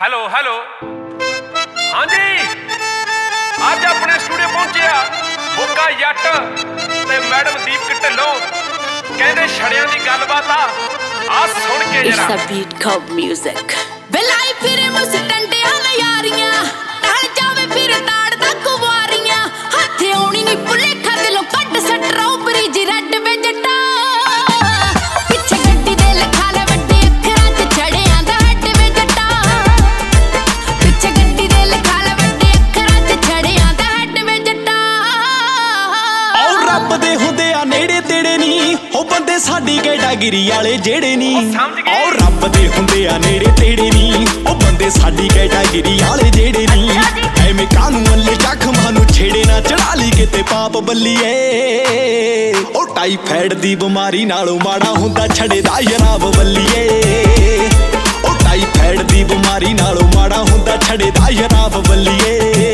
hello hello ਹਾਂਜੀ ਅੱਜ ਆਪਣੇ ਸਟੂਡੀਓ ਪਹੁੰਚਿਆ ਬੋਕਾ ਜੱਟ ਤੇ ਮੈਡਮ ਦੀਪਕ ਢਿੱਲੋਂ ਕਹਿੰਦੇ ਛੜਿਆਂ ਦੀ ਗੱਲਬਾਤ ਆ ਸੁਣ ਕੇ ਜਰਾ It's a beat called music ਬਲਾਈ ਫਿਰੇ ਮੁਸਟੰਡਿਆਂ ਨਜ਼ਾਰੀਆਂ ਟਲ ਜਾਵੇ ਫਿਰ ਤਾੜਦਾ ਕੁਵਾਰੀਆਂ ਹੱਥ ਆਉਣੀ ਨਹੀਂ ਭੁਲੇਖਾ ਦਿਲੋਂ ਕੱਟ ਸਟ੍ਰਾਬਰੀ ਜੀ ਰੈੱਡ ਵੈਜਟਾ ਪਿੱਛੇ ਗੱਡੀ ਦੇ ਲਿਖਾ ਲੈ ਵੱਡੇ ਅੱਖਰਾਂ 'ਚ ਛੜਿਆਂ ਦਾ ਹੈਡ ਵੈਜਟਾ ਪਿੱਛੇ ਗੱਡੀ ਦੇ ਲਿਖਾ ਲੈ ਵੱਡੇ ਅੱਖਰਾਂ 'ਚ ਛੜਿਆਂ ਦਾ ਹੈਡ ਵੈਜਟਾ ਔਰ ਰੱਬ ਦੇ ਹੁੰਦੇ ਆ ਨੇੜੇ ਤੇੜੇ ਨਹੀਂ ਉਹ ਬੰਦੇ ਸਾਡੀ ਕੈਟਾਗਰੀ ਵਾਲੇ ਜਿਹੜੇ ਨਹੀਂ ਔਰ ਰੱਬ ਦੇ ਹੁੰਦੇ ਆ ਨੇੜੇ ਤੇੜੇ ਨਹੀਂ ਉਹ ਬੰਦੇ ਸਾਡੀ ਕੈਟਾਗਰੀ ਵਾਲੇ ਜਿਹੜੇ ਨਹੀਂ ਐਵੇਂ ਕਾਨੂੰ ਅੱਲੇ ਜ਼ਖਮਾਂ ਨੂੰ ਛੇੜੇ ਨਾ ਚੜਾ ਲਈ ਕਿਤੇ ਪਾਪ ਬੱਲੀਏ ਉਹ ਟਾਈਫਾਇਡ ਦੀ ਬਿਮਾਰੀ ਨਾਲੋਂ ਮਾੜਾ ਹੁੰਦਾ ਛੜੇ ਦਾ ਜਨਾਬ ਬੱਲੀਏ ਉਹ ਟਾਈਫਾਇਡ ਦੀ ਬਿਮਾਰੀ ਨਾਲੋਂ ਮਾੜਾ ਹੁੰਦਾ ਛੜੇ ਦਾ ਜਨਾਬ ਬੱਲੀਏ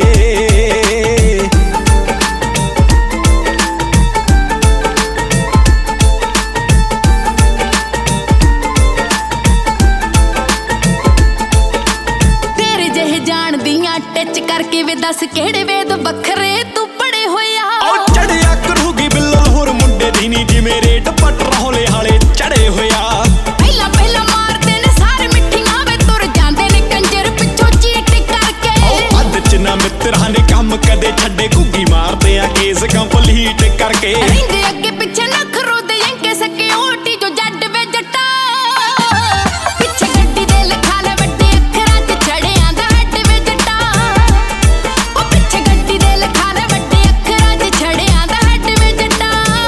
ਟੱਚ ਕਰਕੇ ਵੇ ਦੱਸ ਕਿਹੜੇ ਵੇਦ ਵੱਖਰੇ ਤੂੰ ਪੜੇ ਹੋਇਆ ਉਹ ਚੜਿਆ ਕਰੂਗੀ ਬਿੱਲਲ ਹੋਰ ਮੁੰਡੇ ਦੀ ਨੀ ਜਿਵੇਂ ਰੇਟ ਪਟ ਰੋਲੇ ਹਾਲੇ ਚੜੇ ਹੋਇਆ ਪਹਿਲਾਂ ਪਹਿਲਾਂ ਮਾਰਦੇ ਨੇ ਸਾਰੇ ਮਿੱਠੀਆਂ ਵੇ ਤੁਰ ਜਾਂਦੇ ਨੇ ਕੰਜਰ ਪਿੱਛੋਂ ਚੀਟ ਕਰਕੇ ਉਹ ਅੱਧ ਚ ਨਾ ਮਿੱਤਰਾਂ ਨੇ ਕੰਮ ਕਦੇ ਛੱਡੇ ਘੁੱਗੀ ਮਾਰਦੇ ਆ ਕੇਸ ਕੰਪਲੀਟ ਕਰਕੇ ਰਹਿੰਦੇ ਅੱਗੇ ਪਿੱਛੇ ਨਖਰੋ ਦੇ ਯੰਕੇ ਸਿਕਿਉਰਿਟੀ ਜੋ ਜੱਟ ਵੇ ਜੱਟਾ ਪਿੱਛੇ ਗੱਡੀ ਦੇ ਲਿਖਾ ਲੈ ਵੱਡੇ ਅੱਖਰਾਂ 'ਚ ਛੜਿਆਂ ਦਾ ਹੈਡ ਵੇ ਜੱਟਾ ਉਹ ਪਿੱਛੇ ਗੱਡੀ ਦੇ ਲਿਖਾ ਲੈ ਵੱਡੇ ਅੱਖਰਾਂ 'ਚ ਛੜਿਆਂ ਦਾ ਹੈਡ ਵੇ ਜੱਟਾ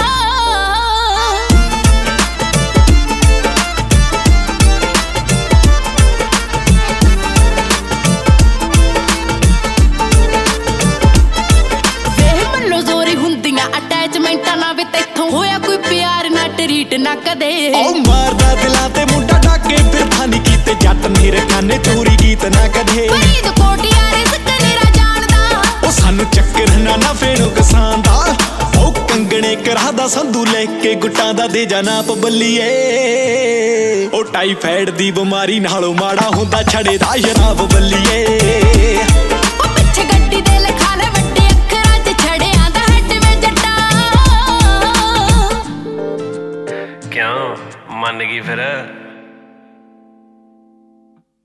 ਵੇਹ ਮੱਲੋ ਜ਼ੋਰੀ ਹੁੰਦੀਆਂ ਅਟੈਚਮੈਂਟਾਂ ਨਾ ਵੇ ਤੈਥੋਂ ਹੋਇਆ ਕੋਈ ਪਿਆਰ ਨਾ ਟਰੀਟ ਨਾ ਕਦੇ ਉਹ ਮਾਰਦਾ ਦਿਲਾਂ ਤੇ ਮੁੰਡਾ ਡਾਕੇ ਫਿਰਦਾ ਨੀ ਕੀਤੇ ਜੱਟ ਮੇਰੇ ਖਾਨੇ ਚੋਰੀ ਗੀਤ ਨਾ ਕਦੇ ਫਰੀਦ ਕੋਟਿਆ ਰਿਜ਼ਕ ਨੀਰਾ ਜਾਣਦਾ ਉਹ ਸਾਨੂੰ ਚੱਕਰ ਨਾ ਨਫੇ ਨੂੰ ਕਿਸਾਨ ਦਾ ਉਹ ਕੰਗਣੇ ਕਰਾਦਾ ਸੰਧੂ ਲੈ ਕੇ ਗੁੱਟਾਂ ਦਾ ਦੇ ਜਾਣਾ ਬੱਲੀਏ ਉਹ ਟਾਈਫਾਇਡ ਦੀ ਬਿਮਾਰੀ ਨਾਲੋਂ ਮਾੜਾ ਹੁੰਦਾ ਛੜੇ ਦਾ ਸ਼ਰਾਬ ਬੱਲੀਏ